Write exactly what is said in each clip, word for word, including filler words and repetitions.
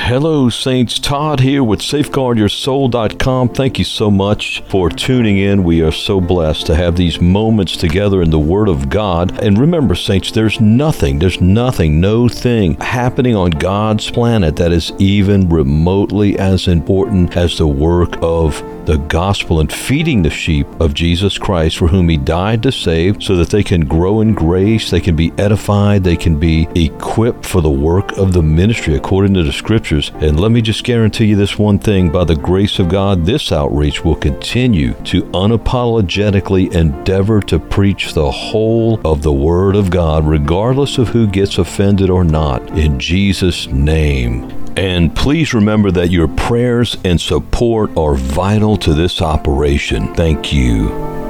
Hello, Saints. Todd here with Safeguard Your Soul dot com. Thank you so much for tuning in. We are so blessed to have these moments together in the Word of God. And remember, Saints, there's nothing, there's nothing, no thing happening on God's planet that is even remotely as important as the work of the gospel and feeding the sheep of Jesus Christ, for whom He died to save, so that they can grow in grace, they can be edified, they can be equipped for the work of the ministry according to the Scriptures. And let me just guarantee you this one thing: by the grace of God, this outreach will continue to unapologetically endeavor to preach the whole of the Word of God, regardless of who gets offended or not, in Jesus' name. And please remember that your prayers and support are vital to this operation. Thank you.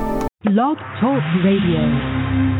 Blog Talk Radio.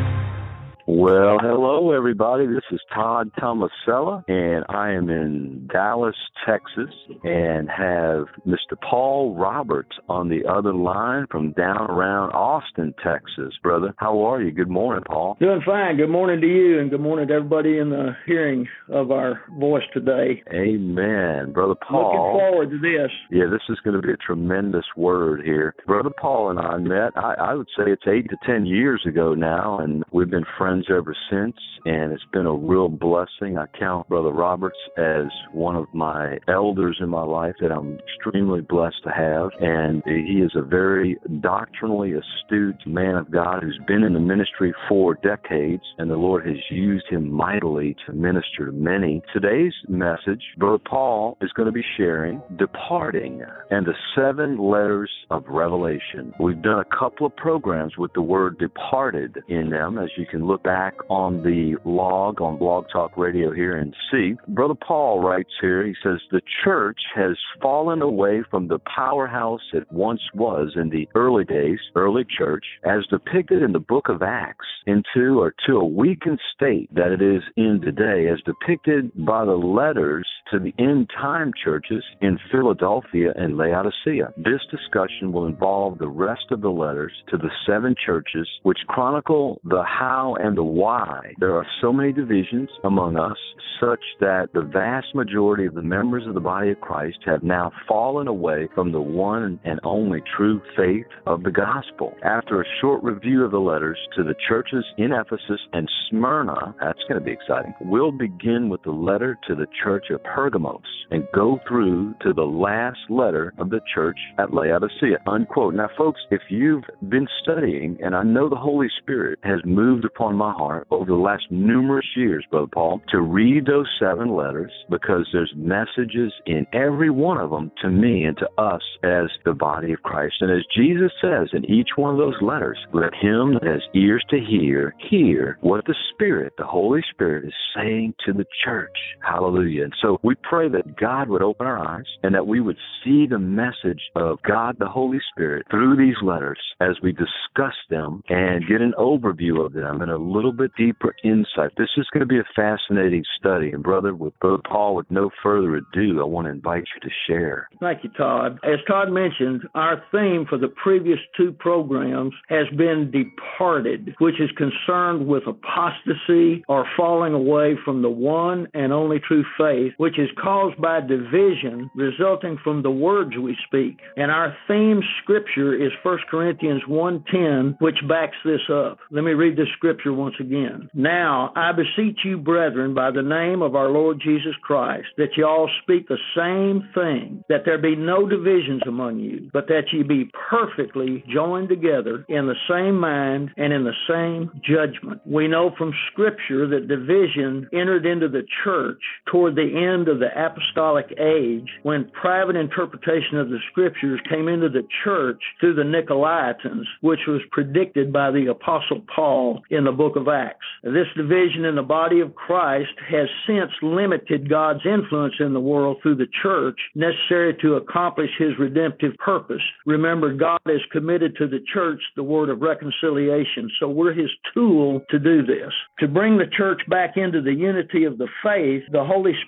Well, hello, everybody. This is Todd Tomasella, and I am in Dallas, Texas, and have Mister Paul Roberts on the other line from down around Austin, Texas. Brother, how are you? Good morning, Paul. Doing fine. Good morning to you, and good morning to everybody in the hearing of our voice today. Amen. Brother Paul. Looking forward to this. Yeah, this is going to be a tremendous word here. Brother Paul and I met, I, I would say it's eight to ten years ago now, and we've been friends ever since, and it's been a real blessing. I count Brother Roberts as one of my elders in my life that I'm extremely blessed to have, and he is a very doctrinally astute man of God who's been in the ministry for decades, and the Lord has used him mightily to minister to many. Today's message, Brother Paul is going to be sharing Departing and the seven letters of Revelation. We've done a couple of programs with the word departed in them, as you can look back on the log on Blog Talk Radio here and see. Brother Paul writes here, he says, the church has fallen away from the powerhouse it once was in the early days, early church, as depicted in the book of Acts, into or to a weakened state that it is in today, as depicted by the letters to the end-time churches in Philadelphia and Laodicea. This discussion will involve the rest of the letters to the seven churches, which chronicle the how and the why. There are so many divisions among us, such that the vast majority of the members of the body of Christ have now fallen away from the one and only true faith of the gospel. After a short review of the letters to the churches in Ephesus and Smyrna, that's going to be exciting, we'll begin with the letter to the church of Pergamos and go through to the last letter of the church at Laodicea, unquote. Now, folks, if you've been studying, and I know the Holy Spirit has moved upon my heart over the last numerous years, Brother Paul, to read those seven letters, because there's messages in every one of them to me and to us as the body of Christ. And as Jesus says in each one of those letters, let him that has ears to hear, hear what the Spirit, the Holy Spirit, is saying to the church. Hallelujah. And so we pray that God would open our eyes and that we would see the message of God, the Holy Spirit, through these letters as we discuss them and get an overview of them and a little bit deeper insight. This is going to be a fascinating study. And brother, with Brother Paul, with no further ado, I want to invite you to share. Thank you, Todd. As Todd mentioned, our theme for the previous two programs has been Departed, which is concerned with apostasy or falling away from the one and only true faith, which is caused by division resulting from the words we speak. And our theme scripture is First Corinthians one ten, which backs this up. Let me read this scripture once again. Now, I beseech you, brethren, by the name of our Lord Jesus Christ, that ye all speak the same thing, that there be no divisions among you, but that ye be perfectly joined together in the same mind and in the same judgment. We know from Scripture that division entered into the church toward the end of the apostolic age, when private interpretation of the Scriptures came into the church through the Nicolaitans, which was predicted by the Apostle Paul in the book of Acts. This division in the body of Christ has since limited God's influence in the world through the church necessary to accomplish his redemptive purpose. Remember, God has committed to the church the word of reconciliation, so we're his tool to do this. To bring the church back into the unity of the faith, the Holy Spirit has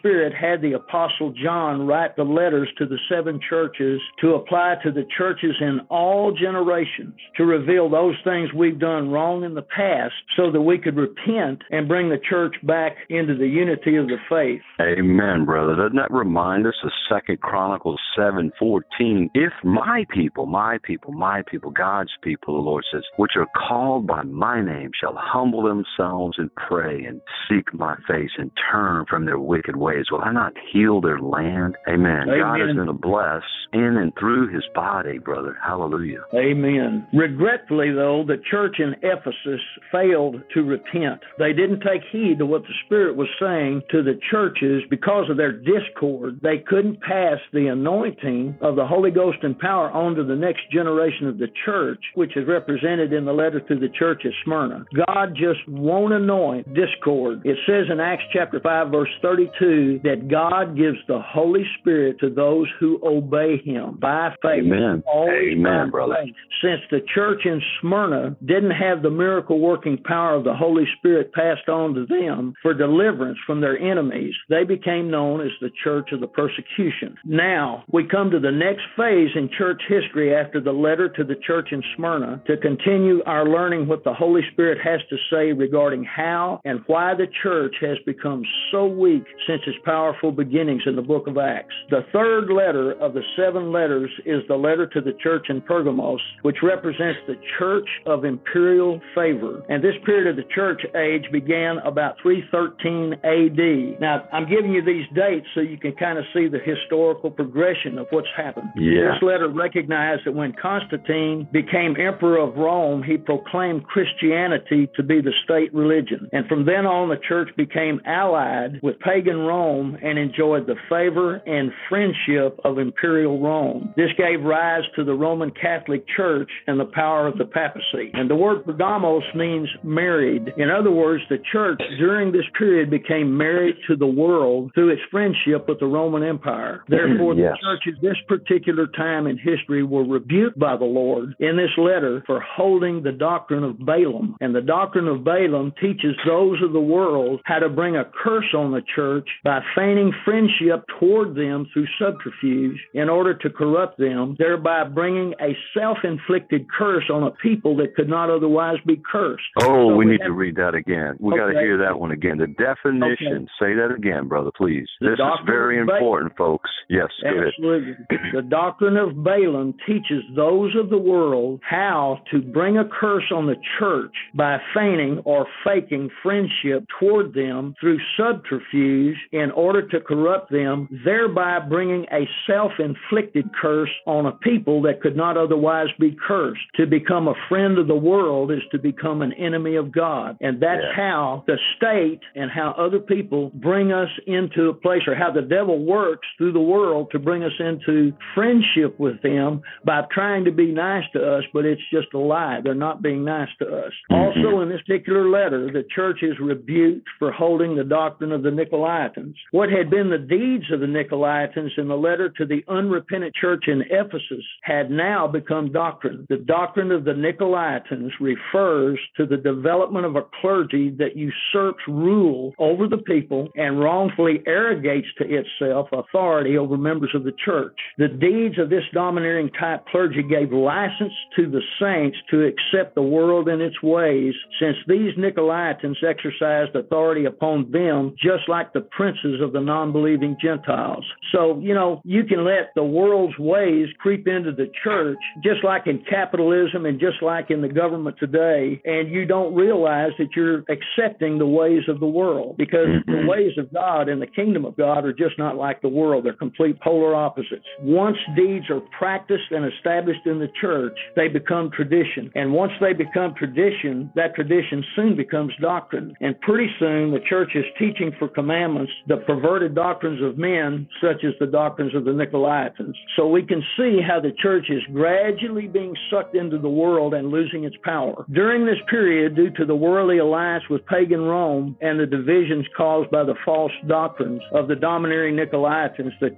had the Apostle John write the letters to the seven churches to apply to the churches in all generations, to reveal those things we've done wrong in the past so that we could repent and bring the church back into the unity of the faith. Amen, brother. Doesn't that remind us of Second Chronicles seven fourteen? If my people, my people, my people, God's people, the Lord says, which are called by my name, shall humble themselves and pray and seek my face and turn from their wicked ways, will I not heal their land? Amen. Amen. God is going to bless in and through his body, brother. Hallelujah. Amen. Regretfully, though, the church in Ephesus failed to repent. They didn't take heed to what the Spirit was saying to the churches because of their discord. They couldn't pass the anointing of the Holy Ghost and power on to the next generation of the church, which is represented in the letter to the church at Smyrna. God just won't anoint discord. It says in Acts chapter five, verse thirty-two, that God gives the Holy Spirit to those who obey him by faith. Amen. Always Amen, by brother. faith. Since the church in Smyrna didn't have the miracle working power of the Holy Spirit passed on to them for deliverance from their enemies, they became known as the church of the persecution. Now, we come to the next phase in church history after the letter to the church in Smyrna to continue our learning what the Holy Spirit has to say regarding how and why the church has become so weak since its powerful beginnings in the book of Acts. The third letter of the seven letters is the letter to the church in Pergamos, which represents the church of imperial favor. And this period of the church age began about three thirteen A D. Now, I'm giving you these dates so you can kind of see the historical progression of what's happened. Yeah. This letter recognized that when Constantine became emperor of Rome, he proclaimed Christianity to be the state religion. And from then on, the church became allied with pagan Rome and enjoyed the favor and friendship of imperial Rome. This gave rise to the Roman Catholic Church and the power of the papacy. And the word Pergamos means married. In other words, the church during this period became married to the world through its friendship with the Roman Empire. Therefore, yes. the church at this particular time in history were rebuked by the Lord in this letter for holding the doctrine of Balaam. And the doctrine of Balaam teaches those of the world how to bring a curse on the church by feigning friendship toward them through subterfuge in order to corrupt them, thereby bringing a self-inflicted curse on a people that could not otherwise be cursed. Oh, So we, we need have- to read that again. We Okay. got to hear that one again. The definition. Say that again, brother, please. The This is doctrine very of Balaam. important, folks. Yes, go ahead. Absolutely. The doctrine of Balaam teaches those of the world how to bring a curse on the church by feigning or faking friendship toward them through subterfuge in order to corrupt them, thereby bringing a self-inflicted curse on a people that could not otherwise be cursed. To become a friend of the world is to become an enemy of God. And that's Yeah. how the state and how other people bring us into a place, or how the devil works through the world to bring us into friendship with them by trying to be nice to us, but it's just a lie. They're not being nice to us. Mhm. Also, in this particular letter, the church is rebuked for holding the doctrine of the Nicolaitans. What had been the deeds of the Nicolaitans in the letter to the unrepentant church in Ephesus had now become doctrine. The doctrine of the Nicolaitans refers to the development of a clergy that usurps rule over the people and wrongfully arrogates to itself authority over members of the church. The deeds of this domineering type clergy gave license to the saints to accept the world and its ways, since these Nicolaitans exercised authority upon them just like the princes of the non-believing Gentiles. So, you know, you can let the world's ways creep into the church, just like in capitalism and just like in the government today, and you don't realize that you're accepting the ways of the world, because the ways of God and the kingdom of God are just not like the world. They're complete polar opposites. Once deeds are practiced and established in the church, they become tradition. And once they become tradition, that tradition soon becomes doctrine. And pretty soon the church is teaching for commandments the perverted doctrines of men, such as the doctrines of the Nicolaitans. So we can see how the church is gradually being sucked into the world and losing its power. During this period, due to the worldly alliance with pagan Rome and the divisions caused by the false doctrines of the domineering Nicolaitans, the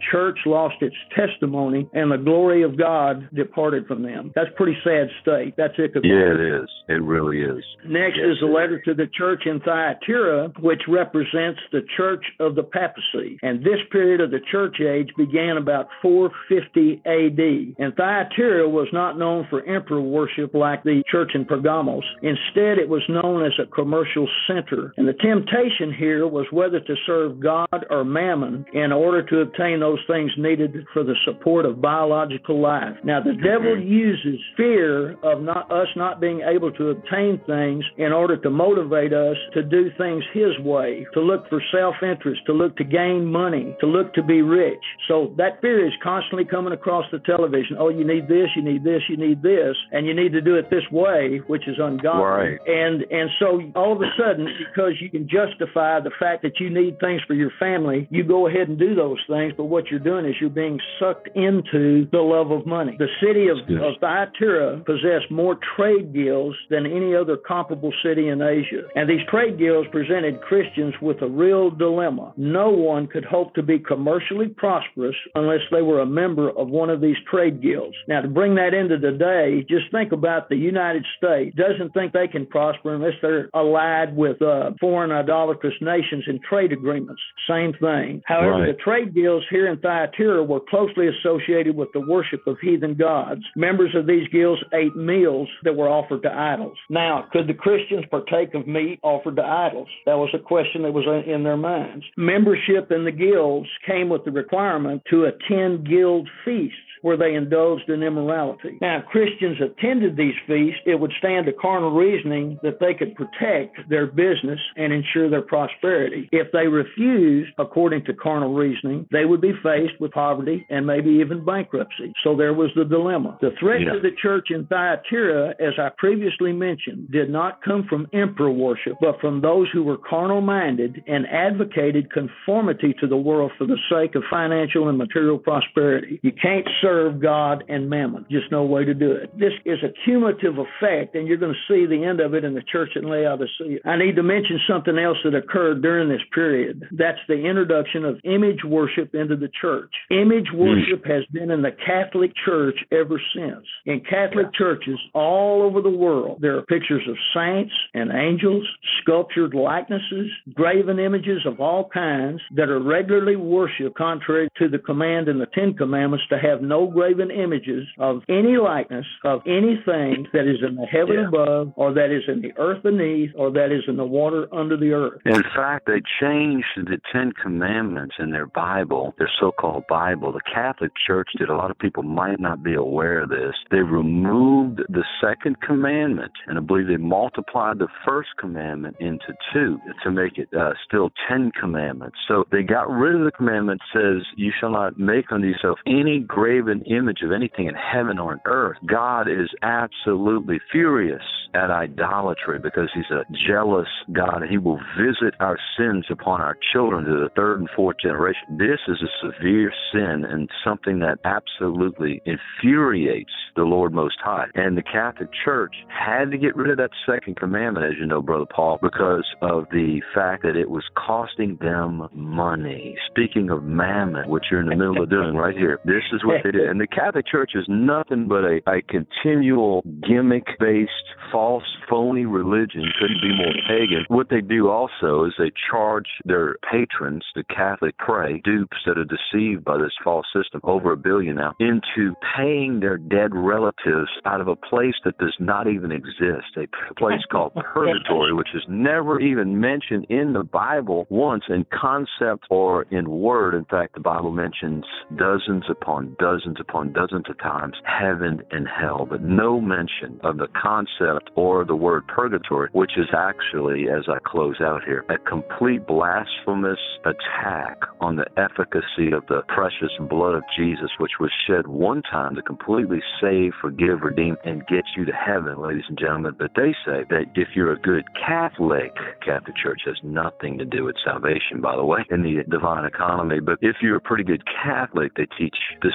church lost its testimony and the glory of God departed from them. That's a pretty sad state. That's Ichabod. Yeah, it is. It really is. Next yes, is a letter to the church in Thyatira, which represents the church of the papacy. And this period of the church age began about four fifty A D. And Thyatira was not known for emperor worship like the church in Pergamos. Instead, it was known as a commercial center. And the temptation here was whether to serve God or mammon in order to obtain those things needed for the support of biological life. Now, the devil uses fear of not us not being able to obtain things in order to motivate us to do things his way, to look for self-interest, to look to gain money, to look to be rich. So that fear is constantly coming across the television. Oh, you need this, you need this, you need this, and you need to do it this way, which is ungodly. Right. And and so all of a sudden, because you can justify the fact that you need things for your family, you go ahead and do those things, but what you're doing is you're being sucked into the love of money. The city of, yes. of Thyatira possessed more trade guilds than any other comparable city in Asia. And these trade guilds presented Christians with a real dilemma. No one could hope to be commercially prosperous unless they were a member of one of these trade guilds. Now, to bring that into today, just think about the United States doesn't think they can prosper unless they're allied with uh, foreign idolatrous nations in trade agreements. Same thing. However, right. the trade guilds here in Thyatira were closely associated with the worship of heathen gods. Members of these guilds ate meals that were offered to idols. Now, could the Christians partake of meat offered to idols? That was a question that was in their minds. Membership in the guilds came with the requirement to attend guild feasts where they indulged in immorality. Now, if Christians attended these feasts, it would stand to carnal reasoning that they could protect their business and ensure their prosperity. If they refused, according to carnal reasoning, they would be faced with poverty and maybe even bankruptcy. So there was the dilemma. The threat yeah. to the church in Thyatira, as I previously mentioned, did not come from emperor worship, but from those who were carnal-minded and advocated conformity to the world for the sake of financial and material prosperity. You can't serve Serve God and mammon. Just no way to do it. This is a cumulative effect, and you're going to see the end of it in the church in Laodicea. I need to mention something else that occurred during this period. That's the introduction of image worship into the church. Image worship has been in the Catholic Church ever since. In Catholic churches all over the world, there are pictures of saints and angels, sculptured likenesses, graven images of all kinds that are regularly worshipped, contrary to the command in the Ten Commandments to have no graven images of any likeness of anything that is in the heaven yeah. above, or that is in the earth beneath, or that is in the water under the earth. In fact, they changed the Ten Commandments in their Bible, their so-called Bible. The Catholic Church did. A lot of people might not be aware of this. They removed the second commandment, and I believe they multiplied the first commandment into two to make it uh, still ten commandments. So they got rid of the commandment that says, you shall not make unto yourself any graven image of anything in heaven or on earth. God is absolutely furious at idolatry because he's a jealous God, and he will visit our sins upon our children to the third and fourth generation. This is a severe sin and something that absolutely infuriates the Lord Most High. And the Catholic Church had to get rid of that second commandment, as you know, Brother Paul, because of the fact that it was costing them money. Speaking of mammon, which you're in the middle of doing right here, this is what they did. And the Catholic Church is nothing but a, a continual gimmick-based, false, phony religion. Couldn't be more pagan. What they do also is they charge their patrons, the Catholic prey, dupes that are deceived by this false system, over a billion now, into paying their dead relatives out of a place that does not even exist, a place called purgatory, which is never even mentioned in the Bible once in concept or in word. In fact, the Bible mentions dozens upon dozens upon dozens of times heaven and hell, but no mention of the concept or the word purgatory, which is actually, as I close out here, a complete blasphemous attack on the efficacy of the precious blood of Jesus, which was shed one time to completely save, forgive, redeem, and get you to heaven, ladies and gentlemen. But they say that if you're a good Catholic, Catholic Church has nothing to do with salvation, by the way, in the divine economy, but if you're a pretty good Catholic, they teach deceived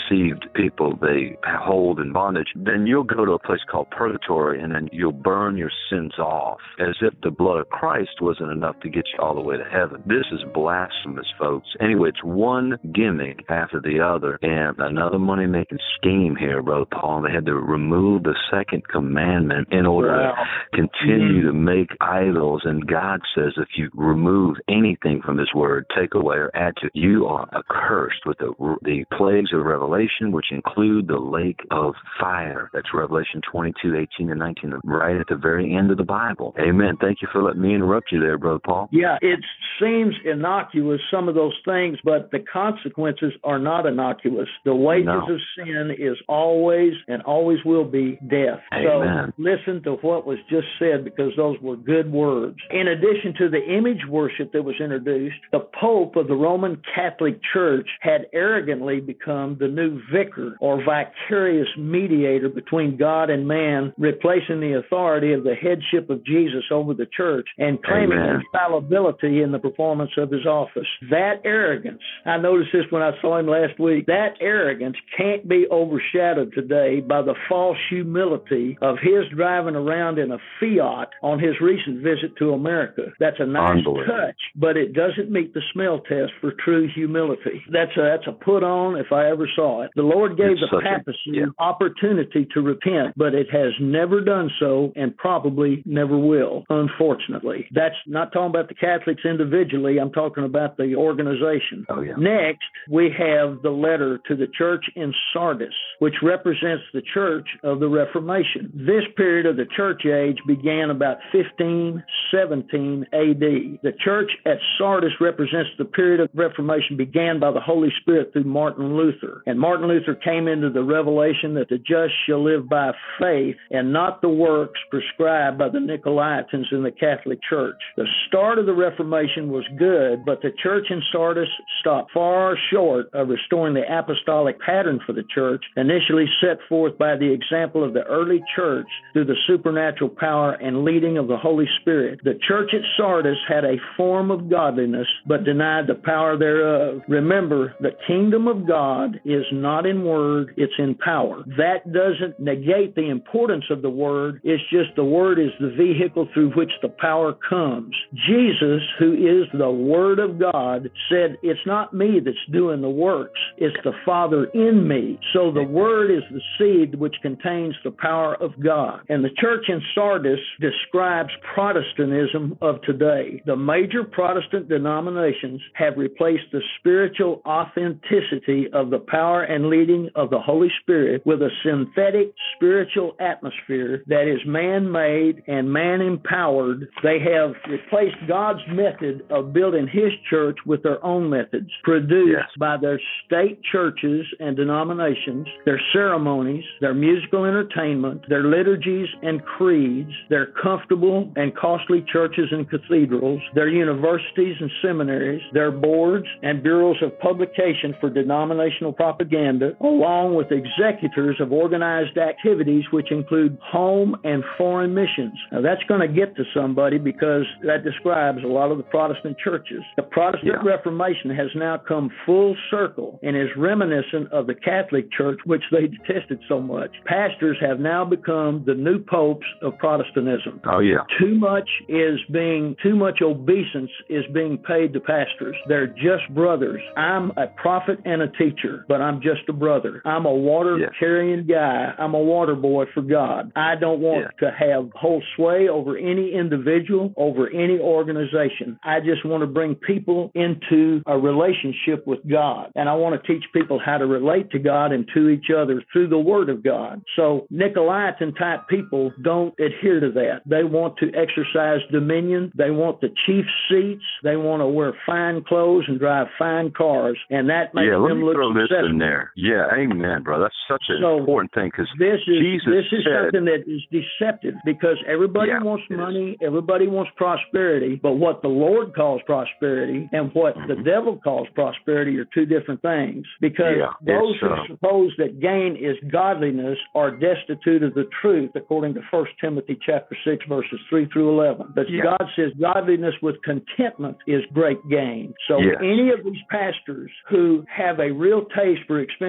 enslaved people they hold in bondage, then you'll go to a place called purgatory, and then you'll burn your sins off, as if the blood of Christ wasn't enough to get you all the way to heaven. This is blasphemous, folks. Anyway, it's one gimmick after the other, and another money-making scheme here, Brother Paul. They had to remove the second commandment in order wow. to continue mm-hmm. to make idols, and God says if you remove anything from His Word, take away or add to, you are accursed with the, the plagues of Revelation, which include the lake of fire. That's Revelation twenty-two, eighteen, and nineteen, right at the very end of the Bible. Amen. Thank you for letting me interrupt you there, Brother Paul. Yeah, it seems innocuous, some of those things, but the consequences are not innocuous. The wages no. of sin is always and always will be death. Amen. So listen to what was just said, because those were good words. In addition to the image worship that was introduced, the Pope of the Roman Catholic Church had arrogantly become the new vicar or vicarious mediator between God and man, replacing the authority of the headship of Jesus over the church and claiming Amen. infallibility in the performance of his office. That arrogance, I noticed this when I saw him last week, that arrogance can't be overshadowed today by the false humility of his driving around in a Fiat on his recent visit to America. That's a nice touch, but it doesn't meet the smell test for true humility. That's a, that's a put on if I ever saw it. The Lord gave it's the papacy a, yeah. opportunity to repent, but it has never done so and probably never will, unfortunately. That's not talking about the Catholics individually. I'm talking about the organization. Oh, yeah. Next, we have the letter to the church in Sardis, which represents the church of the Reformation. This period of the church age began about fifteen seventeen A D. The church at Sardis represents the period of Reformation began by the Holy Spirit through Martin Luther. And Martin Luther came into the revelation that the just shall live by faith and not the works prescribed by the Nicolaitans in the Catholic Church. The start of the Reformation was good, but the church in Sardis stopped far short of restoring the apostolic pattern for the church, initially set forth by the example of the early church through the supernatural power and leading of the Holy Spirit. The church at Sardis had a form of godliness, but denied the power thereof. Remember, the kingdom of God is not in word, it's in power. That doesn't negate the importance of the word. It's just the word is the vehicle through which the power comes. Jesus, who is the Word of God, said, it's not me that's doing the works, it's the Father in me. So the Word is the seed which contains the power of God. And the church in Sardis describes Protestantism of today. The major Protestant denominations have replaced the spiritual authenticity of the power and leading of the Holy Spirit with a synthetic spiritual atmosphere that is man-made and man-empowered. They have replaced God's method of building His church with their own methods, produced yes. by their state churches and denominations, their ceremonies, their musical entertainment, their liturgies and creeds, their comfortable and costly churches and cathedrals, their universities and seminaries, their boards and bureaus of publication for denominational propaganda, along with executors of organized activities which include home and foreign missions. Now that's going to get to somebody, because that describes a lot of the Protestant churches. The Protestant yeah. Reformation has now come full circle and is reminiscent of the Catholic Church, which they detested so much. Pastors have now become the new popes of Protestantism. Oh, yeah. Too much is being, too much obeisance is being paid to pastors. They're just brothers. I'm a prophet and a teacher, but I'm just a brother. I'm a water-carrying guy. I'm a water boy for God. I don't want yeah. to have whole sway over any individual, over any organization. I just want to bring people into a relationship with God. And I want to teach people how to relate to God and to each other through the Word of God. So Nicolaitan type people don't adhere to that. They want to exercise dominion. They want the chief seats. They want to wear fine clothes and drive fine cars. And that makes yeah, them look successful. Yeah, let me throw this in there. Yeah, amen, bro. That's such an so important thing, because this is Jesus this is said, something that is deceptive, because everybody yeah, wants money, everybody wants prosperity, but what the Lord calls prosperity and what mm-hmm. the devil calls prosperity are two different things. Because yeah, those who uh, suppose that gain is godliness are destitute of the truth, according to First Timothy chapter six, verses three through eleven. But yeah. God says godliness with contentment is great gain. So yes. any of these pastors who have a real taste for expensive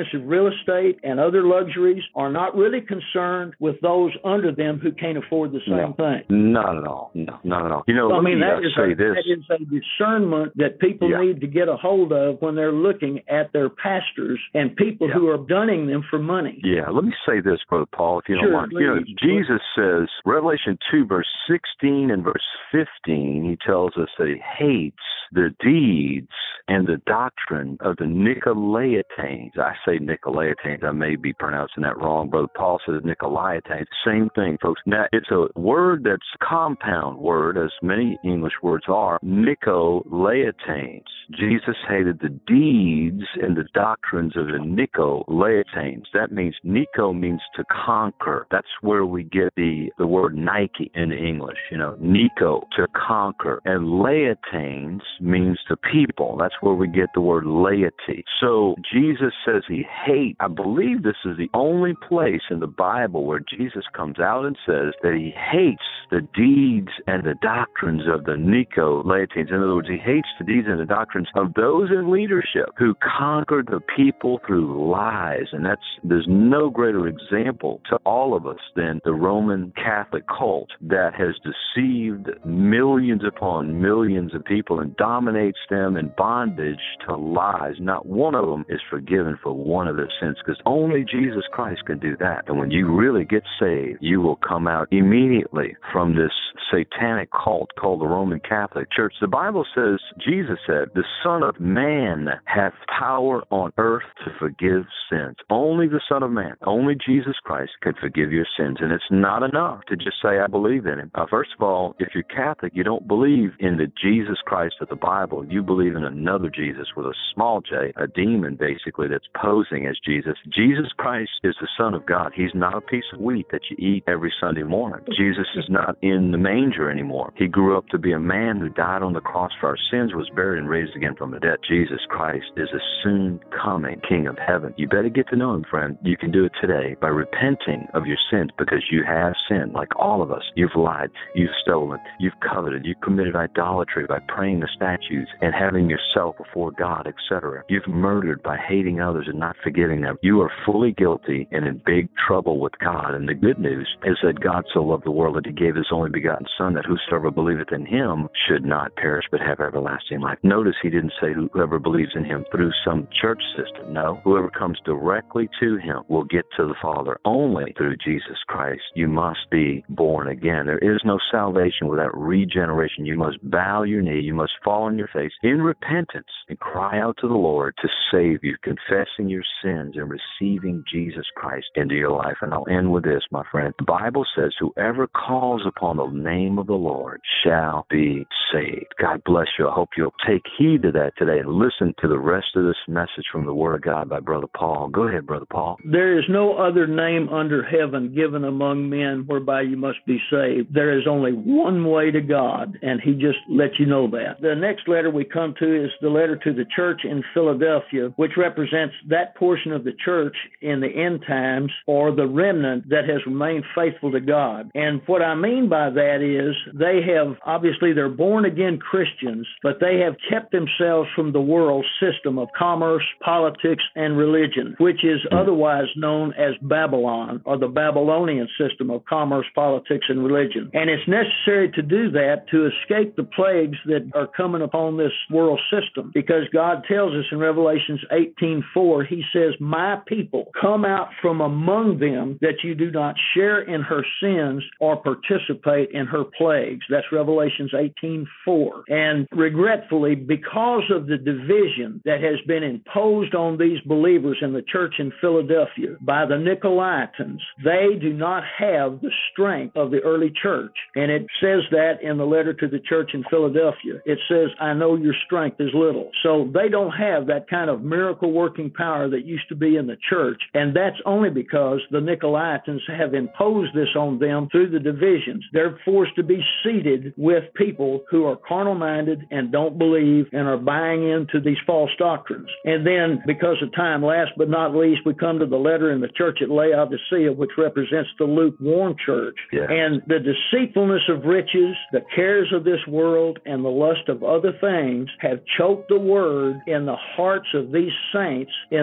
expensive real estate and other luxuries are not really concerned with those under them who can't afford the same no, thing. Not at all. No, not at all. You know, so, I mean, me, that uh, is, say a, this. that is a discernment that people yeah. need to get a hold of when they're looking at their pastors and people yeah. who are dunning them for money. Yeah, let me say this, Brother Paul, if you sure, don't mind. Please. You know, Jesus says, Revelation two, verse sixteen and verse fifteen, he tells us that he hates the deeds and the doctrine of the Nicolaitanes. I say Nicolaitanes. I may be pronouncing that wrong. Brother Paul says Nicolaitanes. Same thing, folks. Now, it's a word that's a compound word, as many English words are, Nicolaitanes. Jesus hated the deeds and the doctrines of the Nicolaitanes. That means, Nico means to conquer. That's where we get the, the word Nike in English, you know, Nico, to conquer. And Laitanes means the people. That's where we get the word laity. So Jesus says he hates, I believe this is the only place in the Bible where Jesus comes out and says that he hates the deeds and the doctrines of the Nicolaitanes. In other words, he hates the deeds and the doctrines of those in leadership who conquered the people through lies. And that's, there's no greater example to all of us than the Roman Catholic cult that has deceived millions upon millions of people and dominates them in bondage to lies. Not one of them is forgiven for one of their sins, because only Jesus Christ can do that. And when you really get saved, you will come out immediately from this satanic cult called the Roman Catholic Church. The Bible says, Jesus said, the Son of Man hath power on earth to forgive sins. Only the Son of Man, only Jesus Christ can forgive your sins. And it's not enough to just say, I believe in him. Uh, first of all, if you're Catholic, you don't believe in the Jesus Christ of the Bible. You believe in another Jesus with a small j, a demon basically that's posing as Jesus. Jesus Christ is the Son of God. He's not a piece of wheat that you eat every Sunday morning. Jesus is not in the manger anymore. He grew up to be a man who died on the cross for our sins, was buried and raised again from the dead. Jesus Christ is a soon coming King of heaven. You better get to know him, friend. You can do it today by repenting of your sins, because you have sinned like all of us. You've lied, you've stolen, you've coveted, you've committed idolatry by praying to statues and having yourself before God, et cetera. You've murdered by hating others and not forgiving them. You are fully guilty and in big trouble with God. And the good news is that God so loved the world that he gave his only begotten Son, that whosoever believeth in him should not perish but have everlasting life. Notice he didn't say whoever believes in him through some church system. No, whoever comes directly to him will get to the Father only through Jesus Christ. You must be born again. There is no salvation without regeneration. You must bow your knee. You must fall on your face in repentance and cry out to the Lord to save you, confessing your sins and receiving Jesus Christ into your life. And I'll end with this, my friend. The Bible says, whoever calls upon the name of the Lord shall be saved. God bless you. I hope you'll take heed to that today and listen to the rest of this message from the Word of God by Brother Paul. Go ahead, Brother Paul. There is no other name under heaven given among men whereby you must be saved. There is only one way to God, and he just lets you know that. The next letter we come to is the letter to the church in Philadelphia, which represents that portion of the church in the end times, or the remnant that has remained faithful to God. And what I mean by that is they have, obviously they're born again Christians, but they have kept themselves from the world system of commerce, politics, and religion, which is otherwise known as Babylon, or the Babylonian system of commerce, politics, and religion. And it's necessary to do that to escape the plagues that are coming upon this world system, because God tells us in Revelations eighteen four, he says, my people, come out from among them, that you do not share in her sins or participate in her plagues. That's Revelations eighteen four. And regretfully, because of the division that has been imposed on these believers in the church in Philadelphia by the Nicolaitans, they do not have the strength of the early church. And it says that in the letter to the church in Philadelphia. It says, I know your strength is little. So they don't have that kind of miracle working power that used to be in the church. And that's only because the Nicolaitans have imposed this on them through the divisions. They're forced to be seated with people who are carnal-minded and don't believe and are buying into these false doctrines. And then, because of time, last but not least, we come to the letter in the church at Laodicea, which represents the lukewarm church. Yeah. And the deceitfulness of riches, the cares of this world, and the lust of other things have choked the word in the hearts of these saints in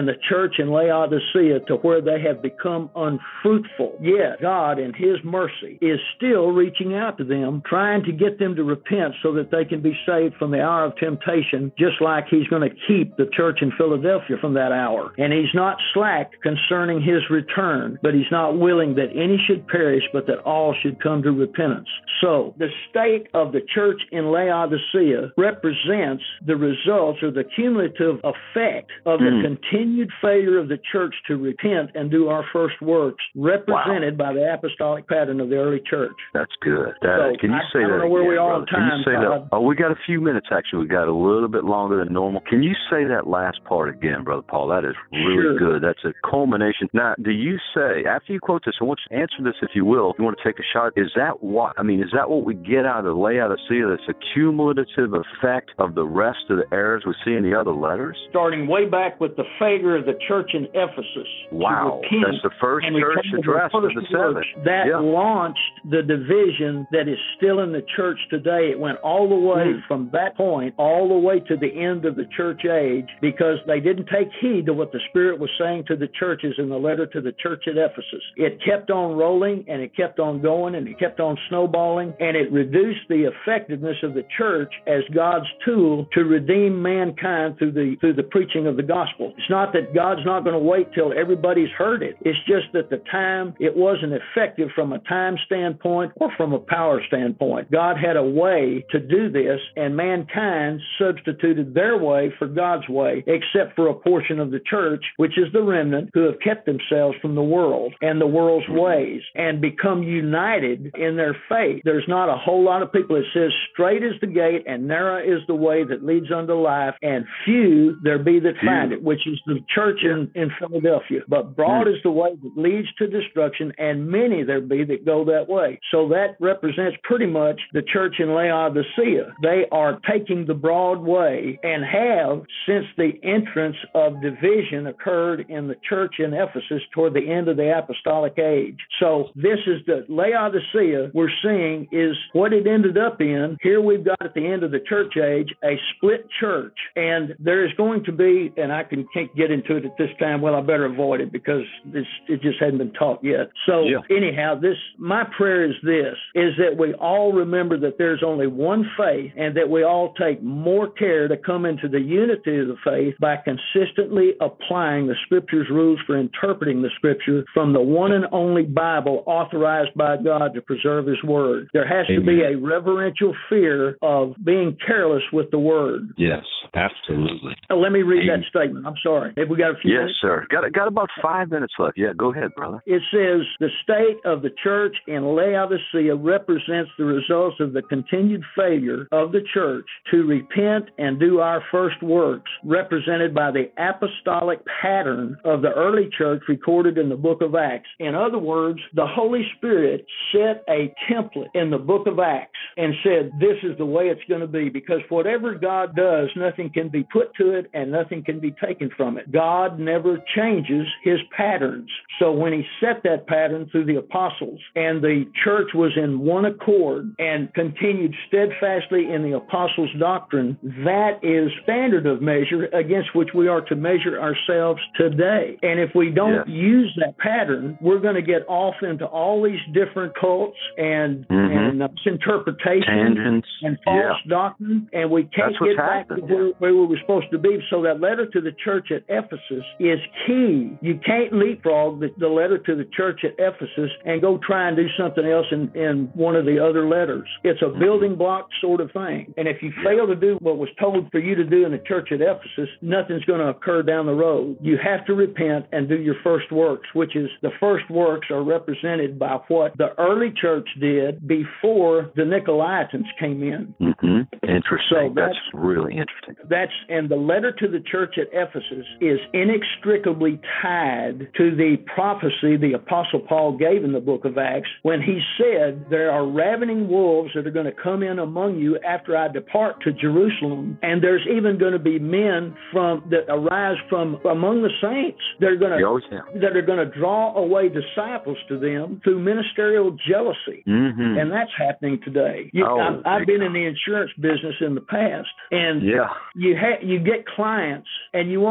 and the church in Laodicea to where they have become unfruitful. Yet God, in His mercy, is still reaching out to them, trying to get them to repent so that they can be saved from the hour of temptation, just like He's going to keep the church in Philadelphia from that hour. And He's not slack concerning His return, but He's not willing that any should perish, but that all should come to repentance. So the state of the church in Laodicea represents the results or the cumulative effect of the mm. continued failure of the church to repent and do our first works, represented wow. by the apostolic pattern of the early church. That's good. That, so can you I, say I don't that know where again, we are brother? on time. Can you say that? Oh, we got a few minutes, actually. We got a little bit longer than normal. Can you say that last part again, Brother Paul? That is really sure. good. That's a culmination. Now, do you say, after you quote this, I want you to answer this if you will, if you want to take a shot, is that what, I mean, is that what we get out of Laodicea? That's a cumulative effect of the rest of the errors we see in the other letters? Starting way back with the failure of the church in Ephesus. Wow. That's the first church addressed of the seven. That yeah. launched the division that is still in the church today. It went all the way mm. from that point all the way to the end of the church age, because they didn't take heed to what the Spirit was saying to the churches in the letter to the church at Ephesus. It kept on rolling, and it kept on going, and it kept on snowballing, and it reduced the effectiveness of the church as God's tool to redeem mankind through the through the preaching of the gospel. It's not that God's not going to wait till everybody's heard it. It's just that the time, it wasn't effective from a time standpoint or from a power standpoint. God had a way to do this, and mankind substituted their way for God's way, except for a portion of the church, which is the remnant, who have kept themselves from the world and the world's ways and become united in their faith. There's not a whole lot of people. It says, straight is the gate and narrow is the way that leads unto life, and few there be that find it, which is the church in, in Philadelphia. But broad is the way that leads to destruction, and many there be that go that way. So that represents pretty much the church in Laodicea. They are taking the broad way, and have since the entrance of division occurred in the church in Ephesus toward the end of the apostolic age. So this is the Laodicea we're seeing is what it ended up in. Here we've got at the end of the church age a split church, and there is going to be, and I can, can't get into it at this time, well, I better avoid it because this, it just hadn't been taught yet. So yeah. anyhow, this my prayer is this, is that we all remember that there's only one faith, and that we all take more care to come into the unity of the faith by consistently applying the Scripture's rules for interpreting the Scripture from the one and only Bible authorized by God to preserve His Word. There has Amen. to be a reverential fear of being careless with the Word. Yes, absolutely. Now, let me read Amen. that statement. I'm sorry. Have we got a few yes, minutes? Yes, sir. Got, got about five minutes left. Yeah, go ahead, brother. It says, the state of the church in Laodicea represents the results of the continued failure of the church to repent and do our first works, represented by the apostolic pattern of the early church recorded in the book of Acts. In other words, the Holy Spirit set a template in the book of Acts and said, this is the way it's going to be, because whatever God does, nothing can be put to it and nothing can be taken from it. God never changes His patterns. So when He set that pattern through the apostles, and the church was in one accord and continued steadfastly in the apostles' doctrine, that is standard of measure against which we are to measure ourselves today. And if we don't yeah. use that pattern, we're going to get off into all these different cults and, mm-hmm. and uh, interpretations Tangents. and false yeah. doctrine, and we can't get back happened. to where, where we were supposed to be. So that letter to the church at Ephesus is key. You can't leapfrog the, the letter to the church at Ephesus and go try and do something else in, in one of the other letters. It's a building block sort of thing. And if you fail to do what was told for you to do in the church at Ephesus, nothing's going to occur down the road. You have to repent and do your first works, which is the first works are represented by what the early church did before the Nicolaitans came in. Mm-hmm. Interesting. So that's, that's really interesting. That's and the letter to the church at Ephesus is inextricably tied to the prophecy the Apostle Paul gave in the book of Acts when he said, there are ravening wolves that are going to come in among you after I depart to Jerusalem, and there's even going to be men from that arise from among the saints that are going to that are going to draw away disciples to them through ministerial jealousy, mm-hmm. and that's happening today. You, oh, I, I've been in the insurance business in the past, and yeah. you ha- you get clients, and you want those clients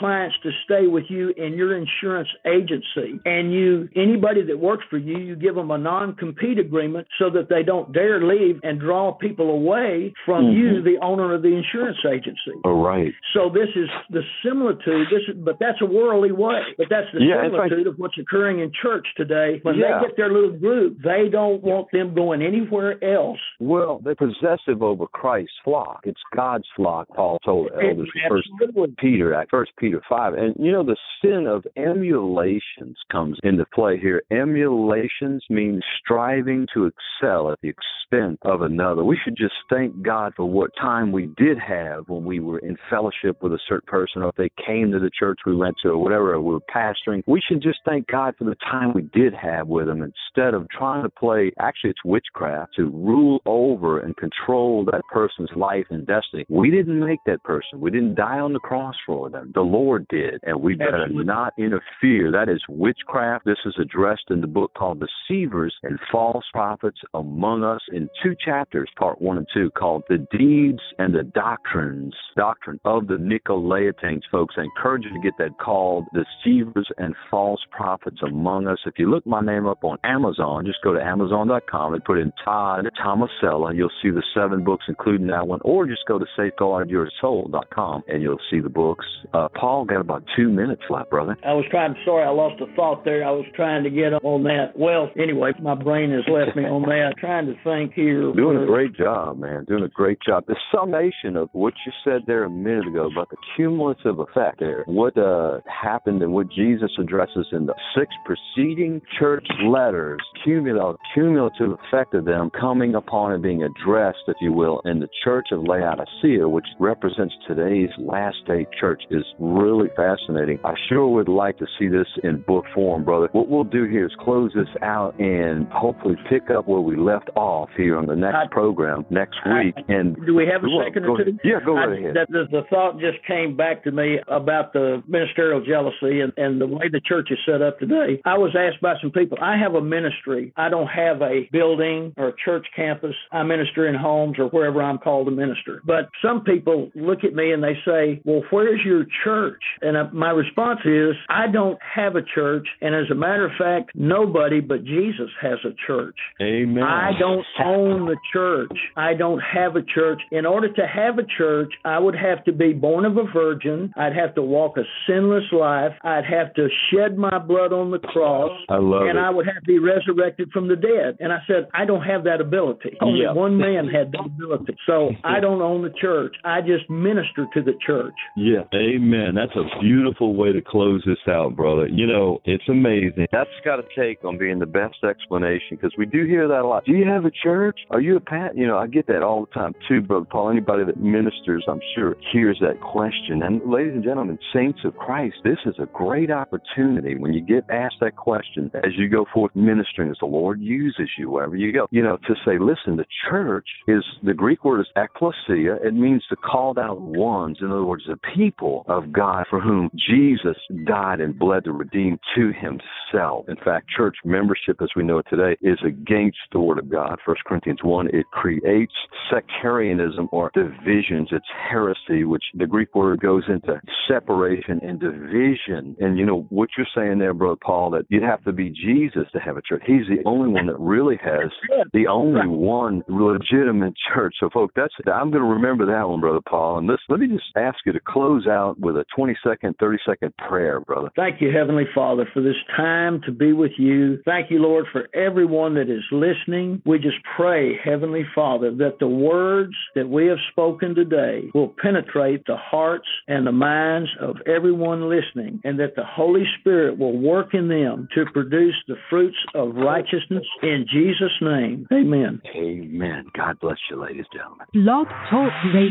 clients to stay with you in your insurance agency, and you anybody that works for you, you give them a non-compete agreement so that they don't dare leave and draw people away from mm-hmm. you, the owner of the insurance agency. Oh, right. So this is the similitude. This is, but that's a worldly way. But that's the yeah, similitude of what's occurring in church today. When yeah. they get their little group, they don't want them going anywhere else. Well, they're possessive over Christ's flock. It's God's flock, Paul told elders in First Peter, First Peter five. And, you know, the sin of emulations comes into play here. Emulations mean striving to excel at the expense of another. We should just thank God for what time we did have when we were in fellowship with a certain person, or if they came to the church we went to, or whatever, or we were pastoring. We should just thank God for the time we did have with them, instead of trying to play, actually it's witchcraft, to rule over and control that person's life and destiny. We didn't make that person. We didn't die on the cross for them. The Lord did, and we better Absolutely. not interfere. That is witchcraft. This is addressed in the book called Deceivers and False Prophets Among Us in two chapters, part one and two, called The Deeds and the Doctrines, Doctrine of the Nicolaitans, folks. I encourage you to get that called Deceivers and False Prophets Among Us. If you look my name up on Amazon, just go to amazon dot com and put in Todd Tomasella. You'll see the seven books, including that one, or just go to safeguard your soul dot com and you'll see the books. Uh, Paul, got about two minutes left, brother. I was trying, sorry, I lost a thought there. I was trying to get on that. Well, anyway, my brain has left me on that. Trying to think here. Doing a great job, man. Doing a great job. The summation of what you said there a minute ago about the cumulative effect there, what uh, happened and what Jesus addresses in the six preceding church letters, cumulative, cumulative effect of them coming upon and being addressed, if you will, in the church of Laodicea, which represents today's last day church, is really fascinating. I sure would like to see this in book form, brother. What we'll do here is close this out and hopefully pick up where we left off here on the next I, program next week. I, and do we have a second or two? Yeah, go I, right ahead. The, the, the thought just came back to me about the ministerial jealousy and, and the way the church is set up today. I was asked by some people, I have a ministry. I don't have a building or a church campus. I minister in homes or wherever I'm called to minister. But some people look at me and they say, well, where's your church? And uh, my response is, I don't have a church. And as a matter of fact, nobody but Jesus has a church. Amen. I don't own the church. I don't have a church. In order to have a church, I would have to be born of a virgin. I'd have to walk a sinless life. I'd have to shed my blood on the cross. I love and it. I would have to be resurrected from the dead. And I said, I don't have that ability. Only yep. one man had that ability. So I don't own the church. I just minister to the church. Yeah, amen. That's a beautiful way to close this out, brother. You know, it's amazing. That's got to take on being the best explanation, because we do hear that a lot. Do you have a church? Are you a pat? You know, I get that all the time too, Brother Paul. Anybody that ministers, I'm sure, hears that question. And ladies and gentlemen, saints of Christ, this is a great opportunity when you get asked that question as you go forth ministering, as the Lord uses you wherever you go, you know, to say, listen, the church is, the Greek word is ekklesia. It means the called out ones. In other words, the people of God for whom Jesus died and bled to redeem to himself. In fact, church membership, as we know it today, is against the word of God. First Corinthians one, it creates sectarianism or divisions. It's heresy, which the Greek word goes into separation and division. And, you know, what you're saying there, Brother Paul, that you'd have to be Jesus to have a church. He's the only one that really has the only one legitimate church. So, folks, that's I'm going to remember that one, Brother Paul. And let's, let me just ask you to close out with a twenty-second, thirty-second prayer, brother. Thank you, Heavenly Father, for this time to be with you. Thank you, Lord, for everyone that is listening. We just pray, Heavenly Father, that the words that we have spoken today will penetrate the hearts and the minds of everyone listening, and that the Holy Spirit will work in them to produce the fruits of righteousness. In Jesus' name, amen. Amen. God bless you, ladies and gentlemen. Blog Talk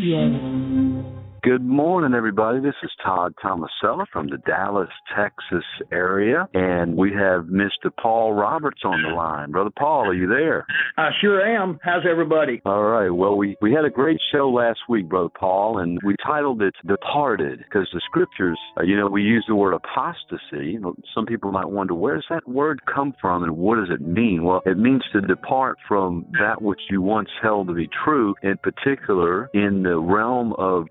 Radio. Good morning, everybody. This is Todd Tomasella from the Dallas, Texas area, and we have Mister Paul Roberts on the line. Brother Paul, are you there? I sure am. How's everybody? All right. Well, we, we had a great show last week, Brother Paul, and we titled it Departed, because the scriptures, uh, you know, we use the word apostasy. You know, some people might wonder, where does that word come from and what does it mean? Well, it means to depart from that which you once held to be true, in particular in the realm of religion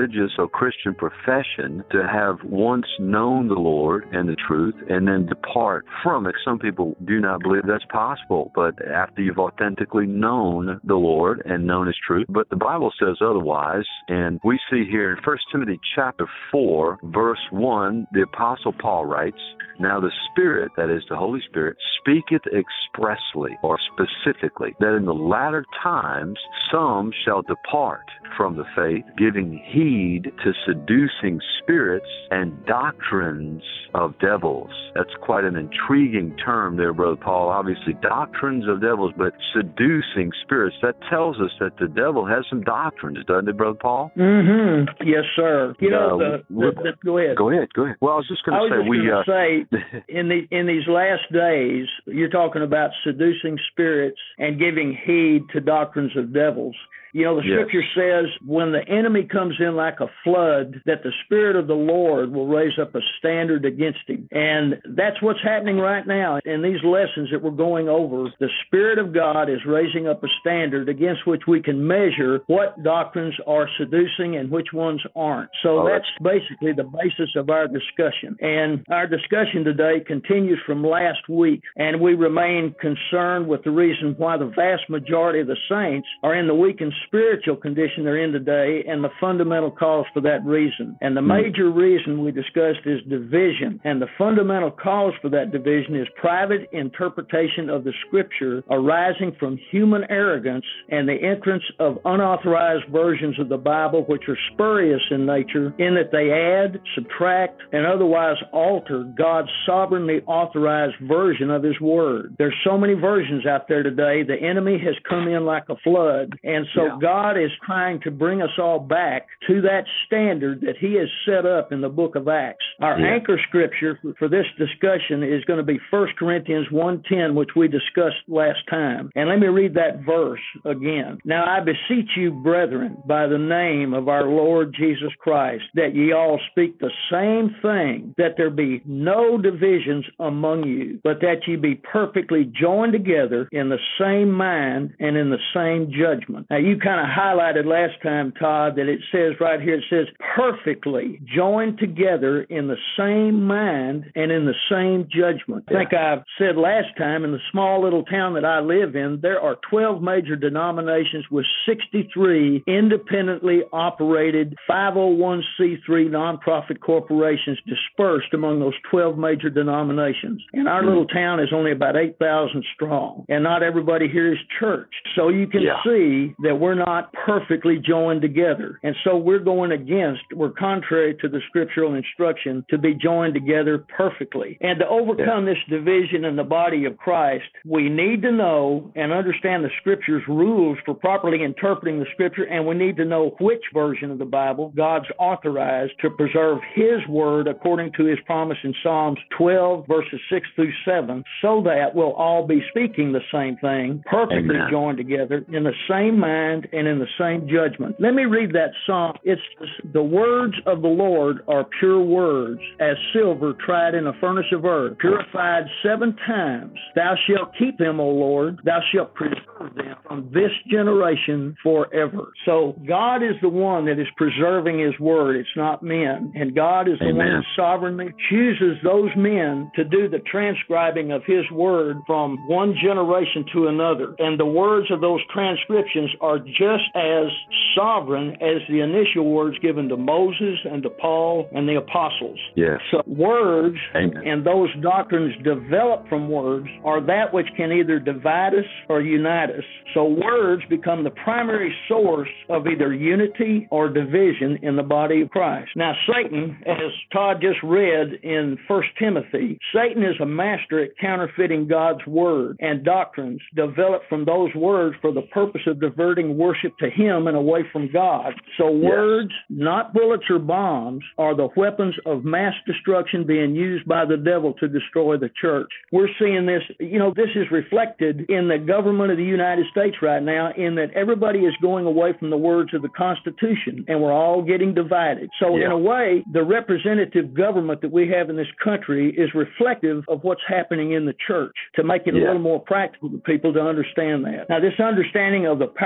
religious or Christian profession to have once known the Lord and the truth and then depart from it. Some people do not believe that's possible, but after you've authentically known the Lord and known His truth. But the Bible says otherwise, and we see here in First Timothy chapter four, verse one, the Apostle Paul writes, "Now the Spirit, that is the Holy Spirit, speaketh expressly or specifically, that in the latter times some shall depart from the faith, giving heed to seducing spirits and doctrines of devils." That's quite an intriguing term there, Brother Paul. Obviously, doctrines of devils, but seducing spirits. That tells us that the devil has some doctrines, doesn't it, Brother Paul? Mm-hmm. Yes, sir. You know, uh, the, the, the, go ahead. Go ahead, go ahead. Well, I was just going to say, we... Uh, say, say, in, the, in these last days, you're talking about seducing spirits and giving heed to doctrines of devils. You know, the yes. Scripture says when the enemy comes in like a flood, that the Spirit of the Lord will raise up a standard against him. And that's what's happening right now. In these lessons that we're going over, the Spirit of God is raising up a standard against which we can measure what doctrines are seducing and which ones aren't. So oh, that's basically the basis of our discussion. And our discussion today continues from last week, and we remain concerned with the reason why the vast majority of the saints are in the weakened spiritual condition they're in today, and the fundamental cause for that reason. And the major reason we discussed is division. And the fundamental cause for that division is private interpretation of the Scripture arising from human arrogance and the entrance of unauthorized versions of the Bible, which are spurious in nature, in that they add, subtract, and otherwise alter God's sovereignly authorized version of His Word. There's so many versions out there today. The enemy has come in like a flood. And so yeah. God is trying to bring us all back to that standard that He has set up in the book of Acts. Our yeah. anchor scripture for this discussion is going to be First Corinthians one ten, which we discussed last time. And let me read that verse again. "Now I beseech you, brethren, by the name of our Lord Jesus Christ, that ye all speak the same thing, that there be no divisions among you, but that ye be perfectly joined together in the same mind and in the same judgment." Now, you kind of highlighted last time, Todd, that it says right here, it says perfectly joined together in the same mind and in the same judgment. Yeah. I think I said last time, in the small little town that I live in, there are twelve major denominations with sixty-three independently operated five oh one c three nonprofit corporations dispersed among those twelve major denominations. And our mm. little town is only about eight thousand strong, and not everybody here is churched. So you can yeah. see that we're not perfectly joined together. And so we're going against, we're contrary to the scriptural instruction to be joined together perfectly. And to overcome yeah. this division in the body of Christ, we need to know and understand the Scripture's rules for properly interpreting the Scripture, and we need to know which version of the Bible God's authorized to preserve His Word according to His promise in Psalms twelve, verses six through seven, so that we'll all be speaking the same thing, perfectly Amen. Joined together in the same mind and in the same judgment. Let me read that psalm. It's the words of the Lord are pure words, as silver tried in a furnace of earth, purified seven times. Thou shalt keep them, O Lord. Thou shalt preserve them from this generation forever. So God is the one that is preserving His Word. It's not men. And God is the Amen. One who sovereignly chooses those men to do the transcribing of His Word from one generation to another. And the words of those transcriptions are just as sovereign as the initial words given to Moses and to Paul and the apostles. Yes. So words Amen. And those doctrines developed from words are that which can either divide us or unite us. So words become the primary source of either unity or division in the body of Christ. Now, Satan, as Todd just read in First Timothy, Satan is a master at counterfeiting God's word and doctrines developed from those words for the purpose of diverting worship to him and away from God. So yes. words, not bullets or bombs, are the weapons of mass destruction being used by the devil to destroy the church. We're seeing this, you know, this is reflected in the government of the United States right now, in that everybody is going away from the words of the Constitution, and we're all getting divided. So yeah. in a way, the representative government that we have in this country is reflective of what's happening in the church, to make it yeah. a little more practical to people to understand that. Now, this understanding of the power of